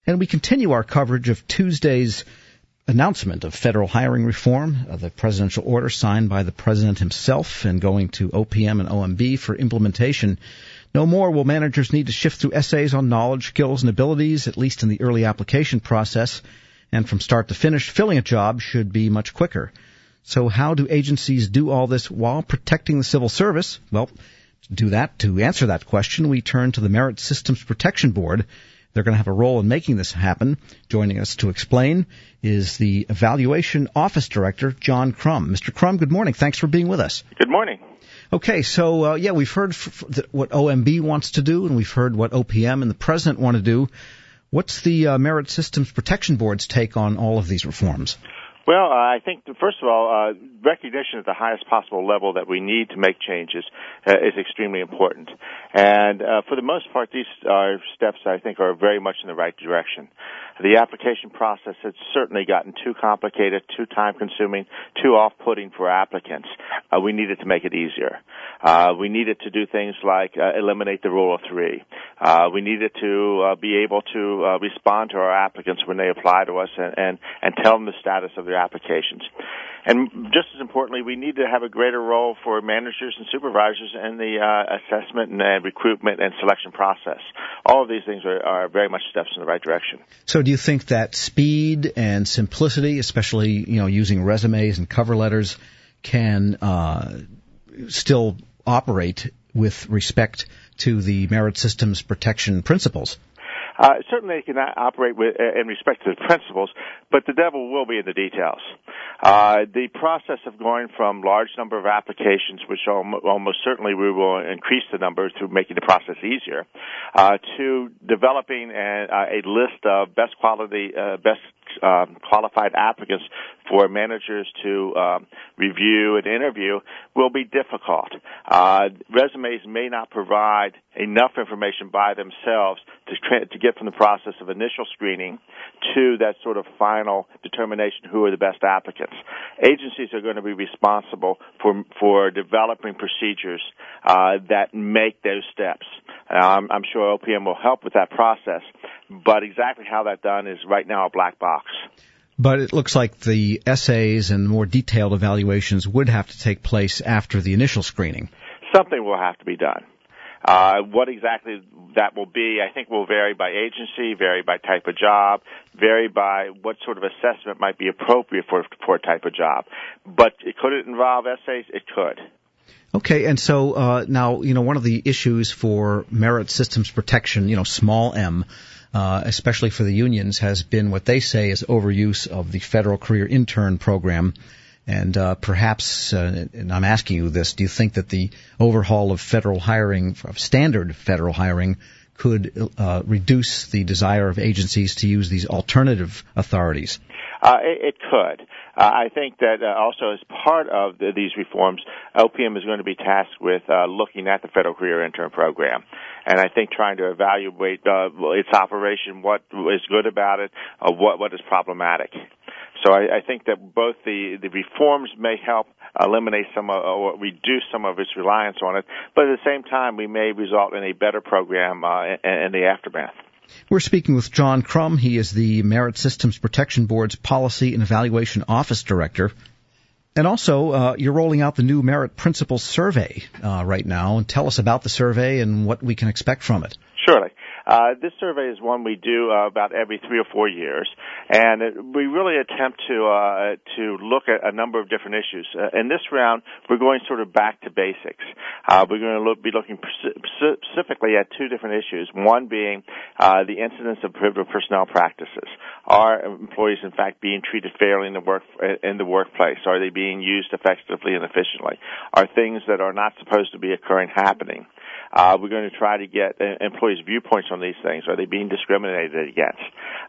And we continue our coverage of Tuesday's announcement of federal hiring reform, the presidential order signed by the president himself and going to OPM and OMB for implementation. No more will managers need to shift through essays on knowledge, skills, and abilities, at least in the early application process. And from start to finish, filling a job should be much quicker. So how do agencies do all this while protecting the civil service? Well, to answer that question, we turn to the Merit Systems Protection Board. They're going to have a role in making this happen. Joining us to explain is the Evaluation Office Director, John Crum. Mr. Crum, good morning. Thanks for being with us. Good morning. Okay, so, we've heard what OMB wants to do, and we've heard what OPM and the President want to do. What's the Merit Systems Protection Board's take on all of these reforms? Well, I think, first of all, recognition at the highest possible level that we need to make changes is extremely important. And for the most part, these steps, I think, are very much in the right direction. The application process has certainly gotten too complicated, too time-consuming, too off-putting for applicants. We needed to make it easier. We needed to do things like eliminate the rule of three. We needed to be able to respond to our applicants when they apply to us and tell them the status of their applications. And just as importantly, we need to have a greater role for managers and supervisors in the assessment and recruitment and selection process. All of these things are very much steps in the right direction. So do you think that speed and simplicity, especially, using resumes and cover letters, can still operate with respect to the Merit Systems Protection principles? Certainly they can operate in respect to the principles, but the devil will be in the details. The process of going from large number of applications, which almost certainly we will increase the number through making the process easier, to developing a list of best qualified applicants for managers to review and interview will be difficult. Resumes may not provide enough information by themselves to get from the process of initial screening to that sort of final determination who are the best applicants. Agencies are going to be responsible for developing procedures that make those steps. I'm sure OPM will help with that process, but exactly how that's done is right now a black box. But it looks like the essays and more detailed evaluations would have to take place after the initial screening. Something will have to be done. What exactly that will be, I think, will vary by agency, vary by type of job, vary by what sort of assessment might be appropriate for a type of job. But could it involve essays? It could. Okay, and so now, one of the issues for Merit Systems Protection, small m, especially for the unions, has been what they say is overuse of the Federal Career Intern Program. And perhaps, and I'm asking you this, do you think that the overhaul of federal hiring, of standard federal hiring, could reduce the desire of agencies to use these alternative authorities? It could. I think that also as part of these reforms, OPM is going to be tasked with looking at the Federal Career Intern Program. And I think trying to evaluate its operation, what is good about it, what is problematic. So I think that both the reforms may help eliminate or reduce some of its reliance on it, but at the same time we may result in a better program in the aftermath. We're speaking with John Crum. He is the Merit Systems Protection Board's Policy and Evaluation Office Director. And also, you're rolling out the new Merit Principles Survey right now. And tell us about the survey and what we can expect from it. Surely. This survey is one we do about every 3 or 4 years, and we really attempt to look at a number of different issues. In this round, we're going sort of back to basics. We're going to be looking specifically at 2 different issues, one being the incidence of privileged personnel practices. Are employees, in fact, being treated fairly in the workplace? Are they being used effectively and efficiently? Are things that are not supposed to be occurring happening? We're going to try to get employees' viewpoints on these things. Are they being discriminated against?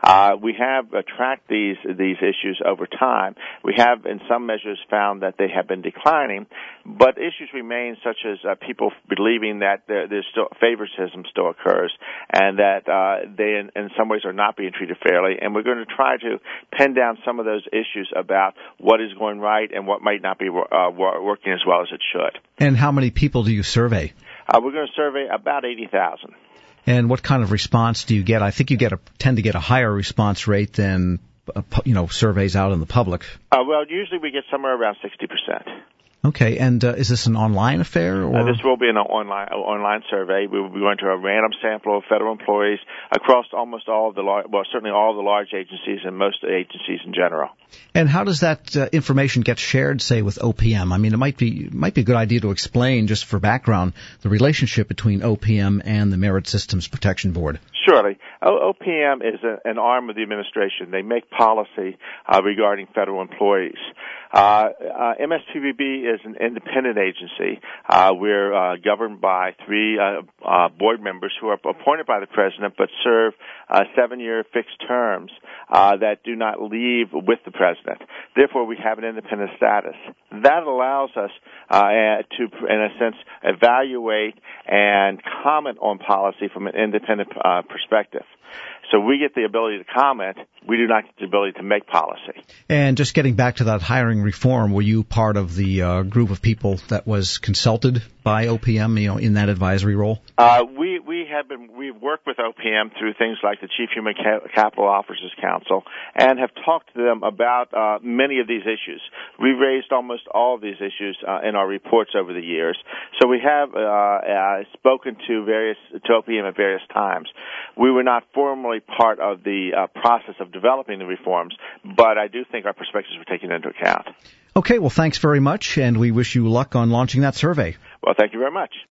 We have tracked these issues over time. We have, in some measures, found that they have been declining, but issues remain, such as people believing that there's still favoritism still occurs, and that they, in some ways, are not being treated fairly. And we're going to try to pin down some of those issues about what is going right and what might not be working as well as it should. And how many people do you survey? We're going to survey about 80,000. And what kind of response do you get? I think you tend to get a higher response rate than surveys out in the public. Well, usually we get somewhere around 60%. Okay, and is this an online affair? Or? This will be an online survey. We will be going to a random sample of federal employees across almost all of certainly all of the large agencies and most agencies in general. And how does that information get shared, say, with OPM? I mean, it might be a good idea to explain, just for background, the relationship between OPM and the Merit Systems Protection Board. Surely. OPM is an arm of the administration. They make policy regarding federal employees. MSPBB is an independent agency. We're governed by 3 board members who are appointed by the president but serve 7-year fixed terms that do not leave with the president. Therefore, we have an independent status. That allows us to, in a sense, evaluate and comment on policy from an independent perspective. So we get the ability to comment. We do not get the ability to make policy. And just getting back to that hiring reform, were you part of the group of people that was consulted by OPM, in that advisory role? We've worked with OPM through things like the Chief Human Capital Officers Council and have talked to them about many of these issues. We've raised almost all of these issues in our reports over the years. So we have spoken to OPM at various times. We were not formally part of the process of developing the reforms, but I do think our perspectives were taken into account. Okay, well, thanks very much, and we wish you luck on launching that survey. Well, thank you very much.